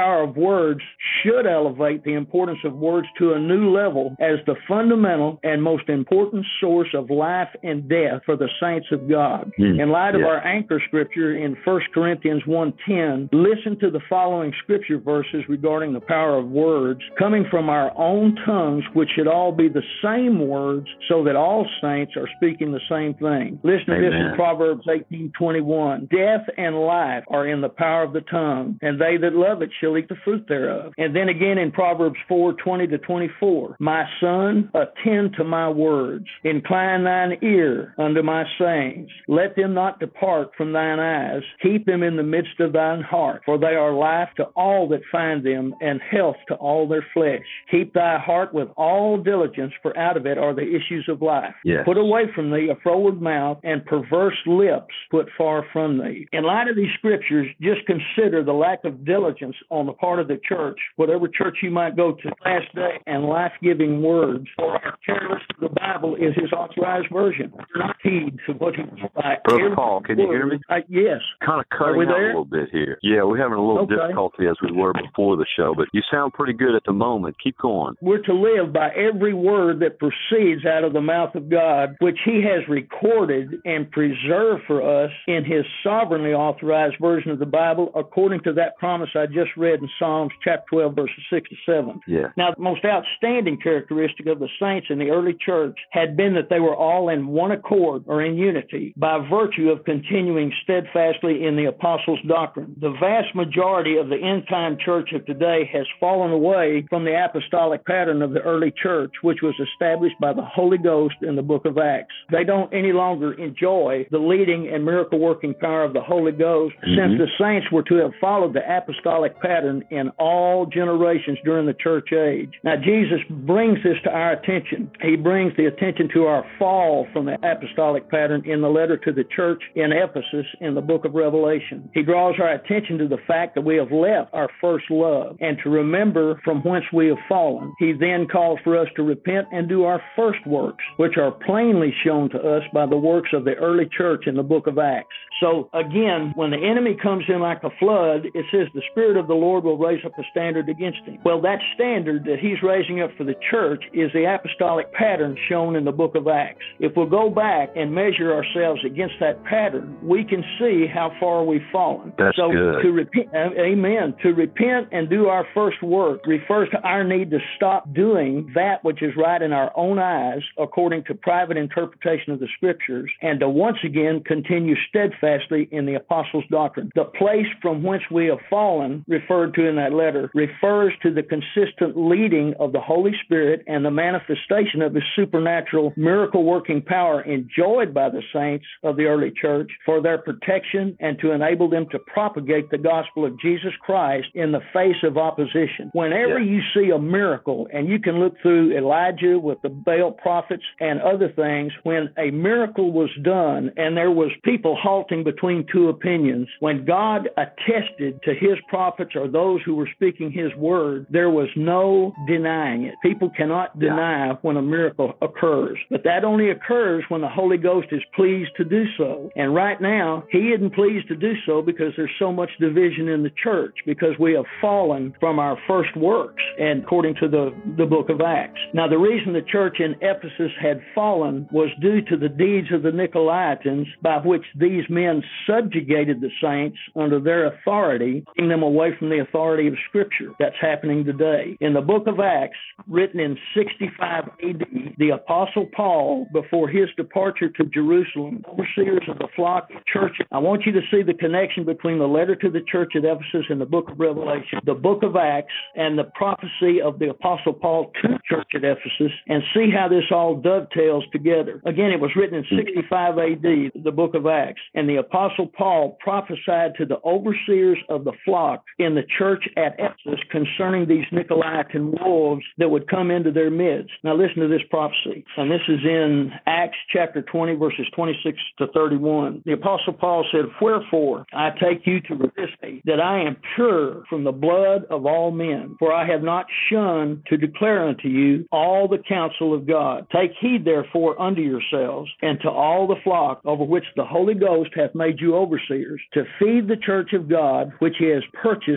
words should elevate the importance of words to a new level as the fundamental and most important source of life and death for the saints of God. Mm, in light of yeah. our anchor scripture in First Corinthians one ten, listen to the following scripture verses regarding the power of words coming from our own tongues, which should all be the same words, so that all saints are speaking the same thing. Listen to Amen. This in Proverbs eighteen twenty-one. Death and life are in the power of the tongue, and they that love it shall eat the fruit thereof. And then again in Proverbs four twenty to twenty-four. My son, attend to my words. Incline thine ear unto my sayings. Let them not depart from thine eyes. Keep them in the midst of thine heart, for they are life to all that find them, and health to all their flesh. Keep thy heart with all diligence, for out of it are the issues of life. Yes. Put away from thee a froward mouth, and perverse lips put far from thee. In light of these scriptures, just consider the lack of diligence on the part of the church, whatever church you might go to last day, and life-giving words. For our careless of the Bible is his authorized version. Do not heed to what he by Brother Paul, can you hear me? Uh, yes. Kind of cutting out a little bit here. Yeah, we're having a little okay. difficulty as we were before the show, but you sound pretty good at the moment. Keep going. We're to live by every word that proceeds out of the mouth of God, which he has recorded and preserved for us in his sovereignly authorized version of the Bible, according to that promise I just read in Psalms chapter twelve, verses six to seven. Yeah. Now, the most outstanding characteristic of the saints in the early church had been that they were all in one accord or in unity by virtue of continuing steadfastly in the apostles' doctrine. The vast majority of the end-time church of today has fallen away from the apostolic pattern of the early church, which was established by the Holy Ghost in the book of Acts. They don't any longer enjoy the leading and miracle-working power of the Holy Ghost, mm-hmm. since the saints were to have followed the apostolic pattern in all generations during the church age. Now, Jesus brings this to our attention. He brings the attention to our fall from the apostolic pattern in the letter to the church in Ephesus in the book of Revelation. He draws our attention to the fact that we have left our first love and to remember from whence we have fallen. He then calls for us to repent and do our first works, which are plainly shown to us by the works of the early church in the book of Acts. So again, when the enemy comes in like a flood, it says the Spirit of the Lord will raise up a standard against him. Well, that standard that he's raising up for the church is the apostolic pattern shown in the book of Acts. If we'll go back and measure ourselves against that pattern, we can see how far we've fallen. That's so good. To repent, amen. To repent and do our first work refers to our need to stop doing that which is right in our own eyes, according to private interpretation of the scriptures, and to once again continue steadfastly in the apostles' doctrine. The place from whence we have fallen, referred to in that letter, refers to the consistent leading of the Holy Spirit and the manifestation of his supernatural miracle-working power enjoyed by the saints of the early church for their protection and to enable them to propagate the gospel of Jesus Christ in the face of opposition. Whenever yeah. you see a miracle, and you can look through Elijah with the Baal prophets and other things, when a miracle was done and there was people halting between two opinions, when God attested to his prophets or those who were speaking his word, there was no denying it. People cannot deny yeah. when a miracle occurs. But that only occurs when the Holy Ghost is pleased to do so. And right now, he isn't pleased to do so because there's so much division in the church, because we have fallen from our first works, and according to the, the book of Acts. Now, the reason the church in Ephesus had fallen was due to the deeds of the Nicolaitans, by which these men subjugated the saints under their authority, taking them away from the authority of Scripture. That's happening today. In the book of Acts, written in sixty-five A D, the Apostle Paul, before his departure to Jerusalem, overseers of the flock church, I want you to see the connection between the letter to the church at Ephesus and the book of Revelation, the book of Acts, and the prophecy of the Apostle Paul to the church at Ephesus, and see how this all dovetails together. Again, it was written in sixty-five A D, the book of Acts, and the Apostle Paul prophesied to the overseers of the flock in the church at Ephesus concerning these Nicolaitan wolves that would come into their midst. Now listen to this prophecy, and this is in Acts chapter twenty, verses twenty-six to thirty-one. The Apostle Paul said, "Wherefore I take you to resist me, that I am pure from the blood of all men, for I have not shunned to declare unto you all the counsel of God. Take heed therefore unto yourselves, and to all the flock over which the Holy Ghost hath made you overseers, to feed the church of God, which he has purchased with his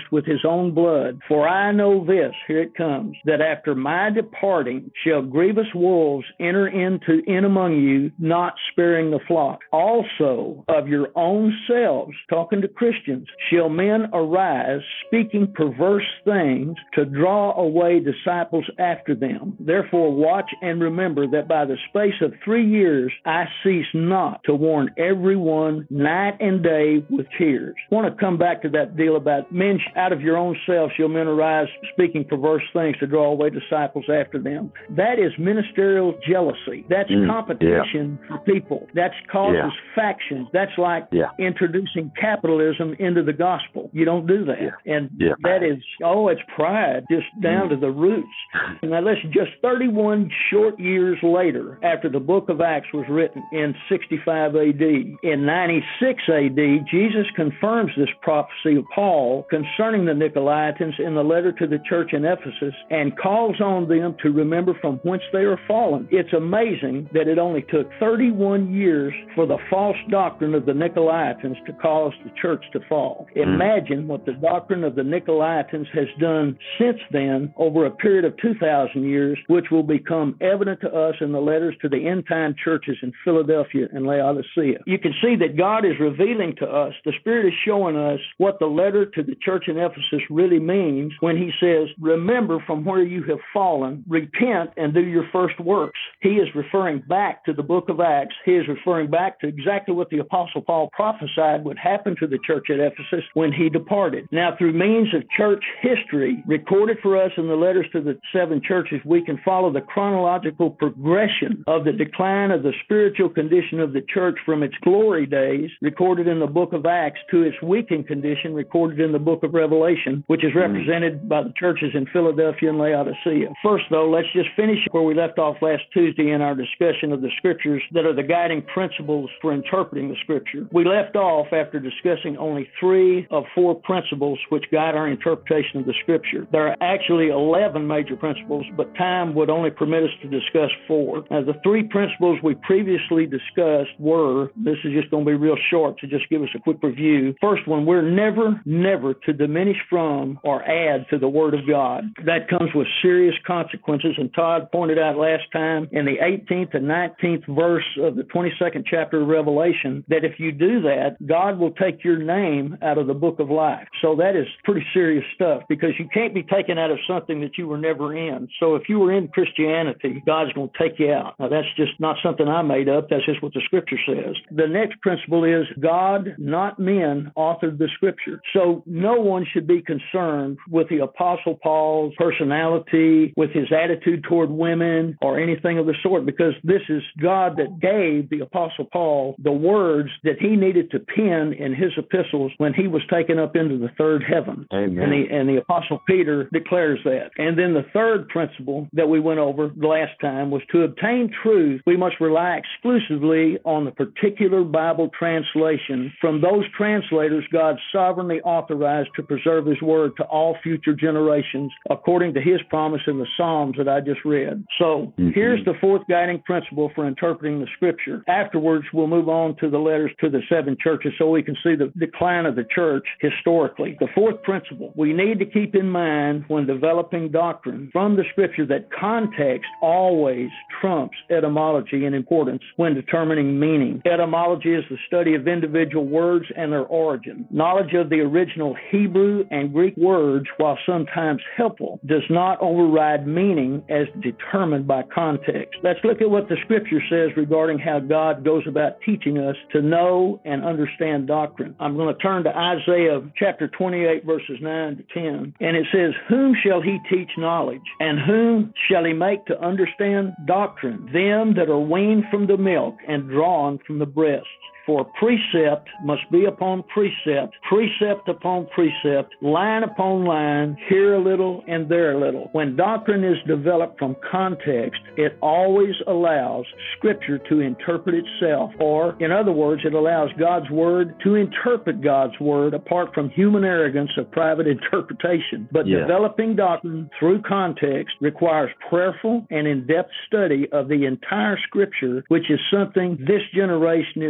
own blood. For I know this," here it comes, "that after my departing shall grievous wolves enter into in among you, not sparing the flock. Also of your own selves," talking to Christians, "shall men arise, speaking perverse things, to draw away disciples after them. Therefore watch and remember that by the space of three years I cease not to warn everyone night and day with tears." I want to come back to that deal about men out of your own self shall men arise, speaking perverse things to draw away disciples after them. That is ministerial jealousy. That's mm, competition yeah. for people. That causes yeah. factions. That's like yeah. introducing capitalism into the gospel. You don't do that. Yeah. And yeah. that is, oh, it's pride, just down mm. to the roots. Now listen, just thirty-one short years later, after the book of Acts was written in sixty-five A D, in ninety-six A D, Jesus confirms this prophecy of Paul concerning the Nicolaitans in the letter to the church in Ephesus and calls on them to remember from whence they are fallen. It's amazing that it only took thirty-one years for the false doctrine of the Nicolaitans to cause the church to fall. Mm. Imagine what the doctrine of the Nicolaitans has done since then over a period of two thousand years, which will become evident to us in the letters to the end-time churches in Philadelphia and Laodicea. You can see that God is revealing to us, the Spirit is showing us what the letter to the church in Ephesus really means when he says, "Remember from where you have fallen, repent and do your first works." He is referring back to the book of Acts. He is referring back to exactly what the Apostle Paul prophesied would happen to the church at Ephesus when he departed. Now, through means of church history recorded for us in the letters to the seven churches, we can follow the chronological progression of the decline of the spiritual condition of the church from its glory days, recorded in the book of Acts, to its weakened condition, recorded in the book of Revelation, which is represented by the churches in Philadelphia and Laodicea. First, though, let's just finish where we left off last Tuesday in our discussion of the scriptures that are the guiding principles for interpreting the scripture. We left off after discussing only three of four principles which guide our interpretation of the scripture. There are actually eleven major principles, but time would only permit us to discuss four. Now, the three principles we previously discussed were, this is just going to be real short, so just give us a quick review. First one, we're never, never to diminish from or add to the Word of God. That comes with serious consequences, and Todd pointed out last time in the eighteenth and nineteenth verse of the twenty-second chapter of Revelation that if you do that, God will take your name out of the book of life. So that is pretty serious stuff, because you can't be taken out of something that you were never in. So if you were in Christianity, God's going to take you out. Now, that's just not something I made up. That's just what the scripture says. The next principle is God, not men, authored the scripture. So no one should be concerned with the Apostle Paul's personality, with his attitude toward women, or anything of the sort, because this is God that gave the Apostle Paul the words that he needed to pen in his epistles when he was taken up into the third heaven. Amen. And the, and the Apostle Peter declares that. And then the third principle that we went over the last time was to obtain truth, we must rely exclusively on the particular Bible translation from those translators God sovereignly authorized to preserve his word to all future generations, according to his promise in the Psalms that I just read. So mm-hmm. here's the fourth guiding principle for interpreting the scripture. Afterwards, we'll move on to the letters to the seven churches so we can see the decline of the church historically. The fourth principle, we need to keep in mind when developing doctrine from the scripture that context always trumps etymology in importance when determining meaning. Etymology is the study of individual words and their origin. Knowledge of the original Hebrew and Greek words, while sometimes helpful, does not override meaning as determined by context. Let's look at what the scripture says regarding how God goes about teaching us to know and understand doctrine. I'm going to turn to Isaiah chapter twenty-eight, verses nine to ten, and it says, "Whom shall he teach knowledge? And whom shall he make to understand doctrine? Them that are weaned from the milk and drawn from the breasts. For precept must be upon precept, precept upon precept, line upon line, here a little and there a little." When doctrine is developed from context, it always allows Scripture to interpret itself, or, in other words, it allows God's Word to interpret God's Word apart from human arrogance of private interpretation. But yeah. developing doctrine through context requires prayerful and in-depth study of the entire Scripture, which is something this generation is not too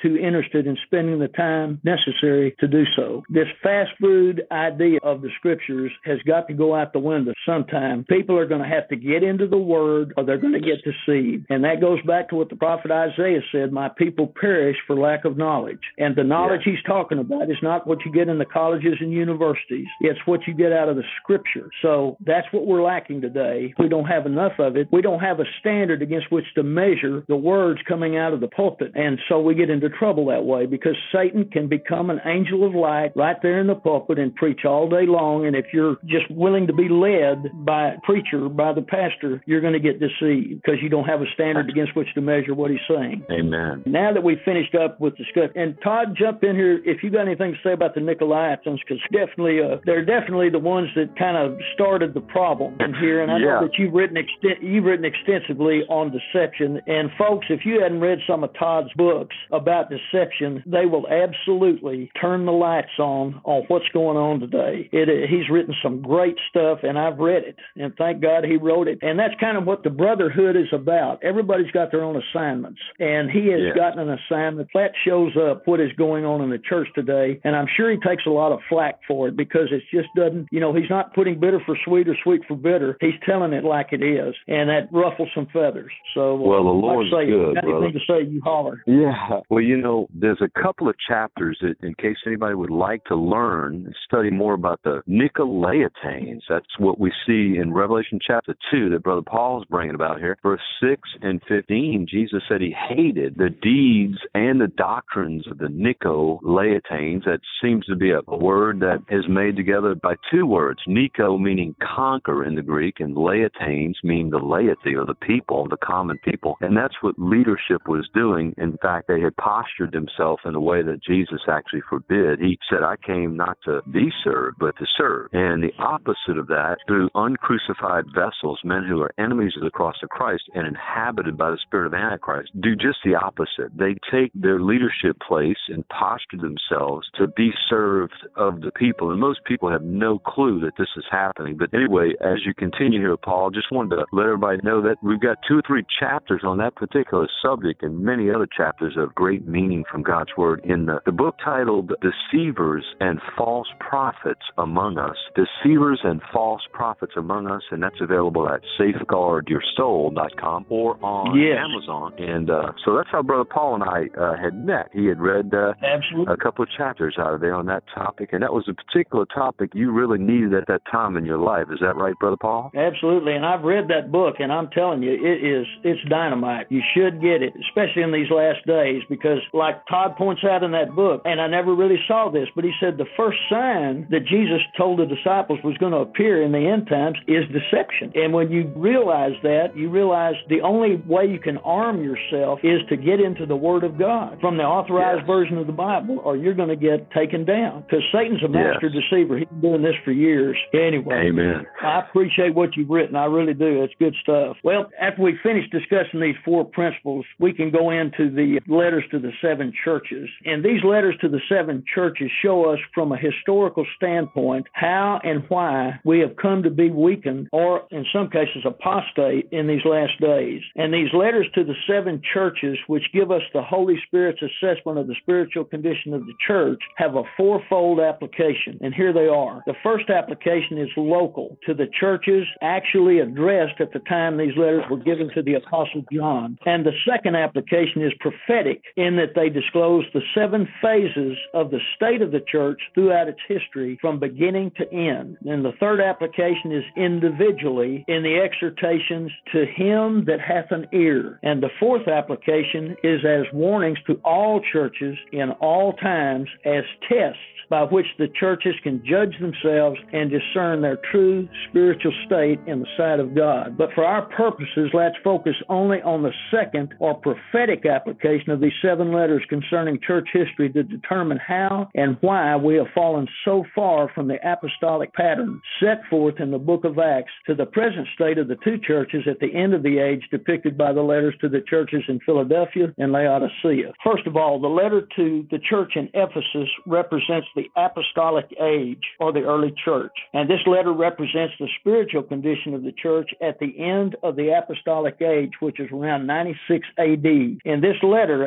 too interested in spending the time necessary to do so. This fast food idea of the scriptures has got to go out the window sometime. People are going to have to get into the word or they're going to get deceived. And that goes back to what the prophet Isaiah said, my people perish for lack of knowledge. And the knowledge yeah. he's talking about is not what you get in the colleges and universities. It's what you get out of the scripture. So that's what we're lacking today. We don't have enough of it. We don't have a standard against which to measure the words coming out of the pulpit. And so we get into trouble that way because Satan can become an angel of light right there in the pulpit and preach all day long. And if you're just willing to be led by a preacher, by the pastor, you're going to get deceived because you don't have a standard against which to measure what he's saying. Amen. Now that we've finished up with the discussion, and Todd, jump in here if you got anything to say about the Nicolaitans, because definitely uh, they're definitely the ones that kind of started the problem in here. And I yeah. know that you've written ext- you've written extensively on deception. And folks, if you hadn't read some of Todd's books about deception, they will absolutely turn the lights on on what's going on today. It, uh, he's written some great stuff, and I've read it, and thank God he wrote it. And that's kind of what the brotherhood is about. Everybody's got their own assignments, and he has yeah. gotten an assignment that shows up what is going on in the church today. And I'm sure he takes a lot of flack for it because it just doesn't, you know, he's not putting bitter for sweet or sweet for bitter. He's telling it like it is, and that ruffles some feathers. So, well, the Lord's like I say, good, if you got anything to say, you holler. Yeah. Well, you know, there's a couple of chapters that, in case anybody would like to learn and study more about the Nicolaitanes, that's what we see in Revelation chapter two that Brother Paul is bringing about here. Verse six and fifteen, Jesus said he hated the deeds and the doctrines of the Nicolaitanes. That seems to be a, a word that is made together by two words. Nico meaning conquer in the Greek, and laitanes mean the laity or the people, the common people. And that's what leadership was doing. In fact, they had postured themselves in a way that Jesus actually forbid. He said, I came not to be served, but to serve. And the opposite of that, through uncrucified vessels, men who are enemies of the cross of Christ and inhabited by the spirit of Antichrist, do just the opposite. They take their leadership place and posture themselves to be served of the people. And most people have no clue that this is happening. But anyway, as you continue here, Paul, just wanted to let everybody know that we've got two or three chapters on that particular subject and many other chapters of great meaning from God's Word in the, the book titled Deceivers and False Prophets Among Us. Deceivers and False Prophets Among Us, and that's available at safeguard your soul dot com or on yes. Amazon. And uh, so that's how Brother Paul and I uh, had met. He had read uh, a couple of chapters out of there on that topic, and that was a particular topic you really needed at that time in your life. Is that right, Brother Paul? Absolutely, and I've read that book, and I'm telling you, it is it's dynamite. You should get it, especially in these last days, because like Todd points out in that book, and I never really saw this, but he said the first sign that Jesus told the disciples was going to appear in the end times is deception. And when you realize that, you realize the only way you can arm yourself is to get into the Word of God from the authorized yes. version of the Bible, or you're going to get taken down, because Satan's a master yes. deceiver. He's been doing this for years. Anyway, Amen. I appreciate what you've written. I really do. It's good stuff. Well, after we finish discussing these four principles, we can go into the letters to the seven churches. And these letters to the seven churches show us from a historical standpoint how and why we have come to be weakened, or in some cases apostate, in these last days. And these letters to the seven churches, which give us the Holy Spirit's assessment of the spiritual condition of the church, have a fourfold application. And here they are. The first application is local, to the churches actually addressed at the time these letters were given to the Apostle John. And the second application is prophetic, in that they disclose the seven phases of the state of the church throughout its history from beginning to end. And the third application is individually, in the exhortations to him that hath an ear. And the fourth application is as warnings to all churches in all times, as tests by which the churches can judge themselves and discern their true spiritual state in the sight of God. But for our purposes, let's focus only on the second or prophetic application of these seven letters concerning church history to determine how and why we have fallen so far from the apostolic pattern set forth in the book of Acts to the present state of the two churches at the end of the age depicted by the letters to the churches in Philadelphia and Laodicea. First of all, the letter to the church in Ephesus represents the apostolic age, or the early church. And this letter represents the spiritual condition of the church at the end of the apostolic age, which is around ninety-six A D. In this letter, as we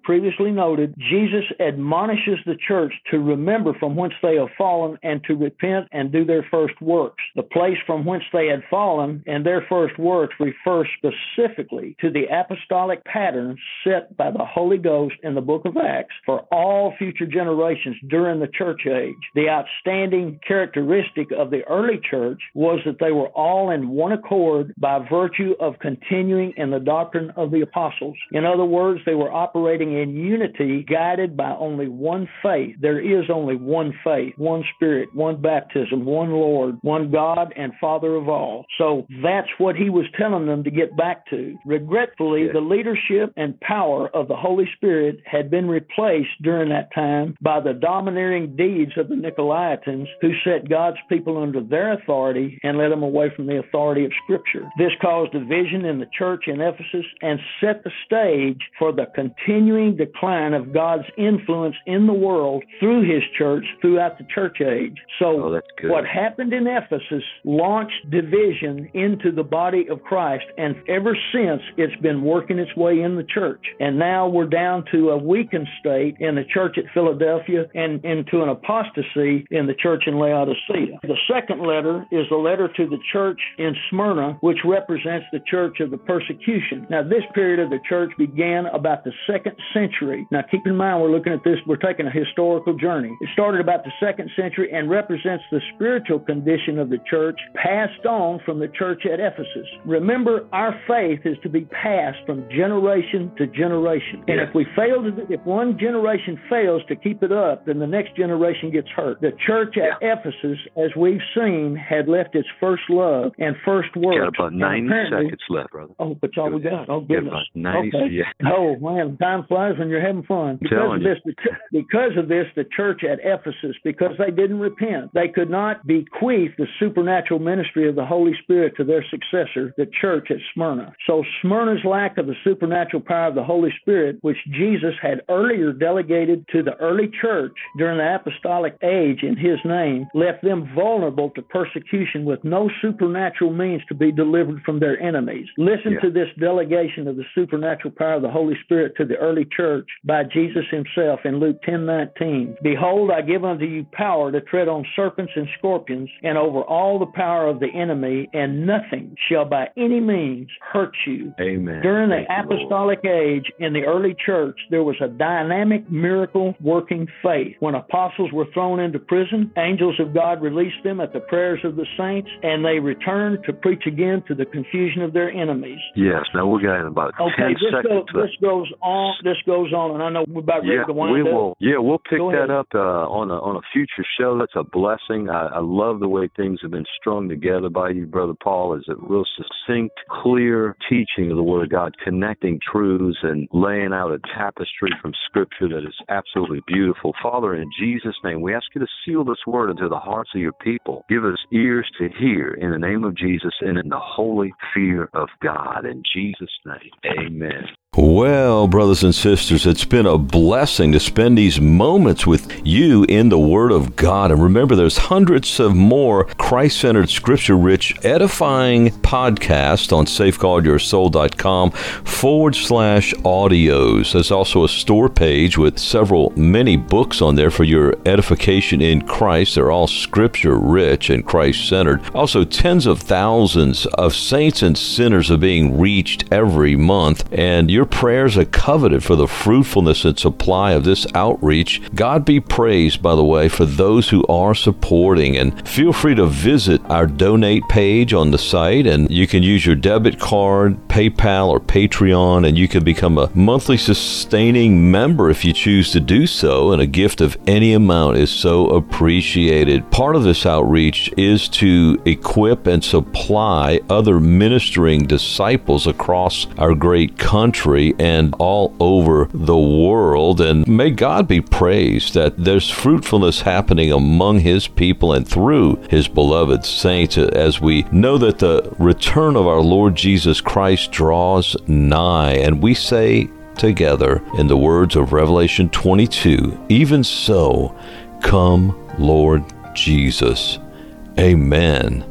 previously noted, Jesus admonishes the church to remember from whence they have fallen and to repent and do their first works. The place from whence they had fallen and their first works refers specifically to the apostolic pattern set by the Holy Ghost in the book of Acts for all future generations during the church age. The outstanding characteristic of the early church was that they were all in one accord by virtue of continuing in the doctrine of the apostles. In other words, they were operating in unity, guided by only one faith. There is only one faith, one Spirit, one baptism, one Lord, one God and Father of all. So that's what he was telling them to get back to. Regretfully, yeah. the leadership and power of the Holy Spirit had been replaced during that time by the domineering deeds of the Nicolaitans, who set God's people under their authority and led them away from the authority of Scripture. This caused division in the church in Ephesus and set the stage for the continuing decline of God's influence in the world through his church throughout the church age. So oh, that's good. What happened in Ephesus launched division into the body of Christ, and ever since it's been working its way in the church. And now we're down to a weakened state in the church at Philadelphia and into an apostasy in the church in Laodicea. The second letter is a letter to the church in Smyrna, which represents the church of the persecution. Now, this period of the church began about the second century. Now, keep in mind, we're looking at this, we're taking a historical journey. It started about the second century and represents the spiritual condition of the church passed on from the church at Ephesus. Remember, our faith is to be passed from generation to generation. And yes. if we fail to, if one generation fails to keep it up, then the next generation gets hurt. The church at yeah. Ephesus, as we've seen, had left its first love and first works. Got about ninety seconds left, brother. Oh, that's all we got. Oh, goodness. Yeah, ninety, okay. yeah. Oh, man, time flies when you're having fun. Because of this, the ch- because of this, the church at Ephesus, because they didn't repent, they could not bequeath the supernatural ministry of the Holy Spirit to their successor, the church at Smyrna. So Smyrna's lack of the supernatural power of the Holy Spirit, which Jesus had earlier delegated to the early church during the apostolic age in his name, left them vulnerable to persecution with no supernatural means to be delivered from their enemies. Listen yeah. to this delegation of the supernatural power of the Holy Spirit to the early church by Jesus himself in Luke ten nineteen. Behold, I give unto you power to tread on serpents and scorpions and over all the power of the enemy, and nothing shall by any means hurt you. Amen. During the Thank apostolic age in the early church, there was a dynamic miracle working faith. When apostles were thrown into prison, angels of God released them at the prayers of the saints, and they returned to preach again to the confusion of their enemies. Yes. Now we got about okay, ten this seconds goes, this goes on. This goes on, and I know we're about ready yeah, to wind we up. will. Yeah, we'll pick Go that ahead. up uh, on a on a future show. That's a blessing. I, I love the way things have been strung together by you, Brother Paul. Is a real succinct, clear teaching of the Word of God, connecting truths and laying out a tapestry from Scripture that is absolutely beautiful. Father, in Jesus' name, we ask you to seal this word into the hearts of your people. Give us ears to hear in the name of Jesus and in the holy fear of God. In Jesus' name, amen. Well, brothers and sisters, it's been a blessing to spend these moments with you in the Word of God. And remember, there's hundreds of more Christ-centered, Scripture-rich, edifying podcasts on safeguardyoursoul.com forward slash audios. There's also a store page with several, many books on there for your edification in Christ. They're all Scripture-rich and Christ-centered. Also, tens of thousands of saints and sinners are being reached every month, and your prayers are coveted for the fruitfulness and supply of this outreach. God be praised, by the way, for those who are supporting. And feel free to visit our donate page on the site, and you can use your debit card, PayPal, or Patreon, and you can become a monthly sustaining member if you choose to do so, and a gift of any amount is so appreciated. Part of this outreach is to equip and supply other ministering disciples across our great country and all over the world. And may God be praised that there's fruitfulness happening among his people and through his beloved saints, as we know that the return of our Lord Jesus Christ draws nigh. And we say together in the words of Revelation twenty-two, even so, come, Lord Jesus. Amen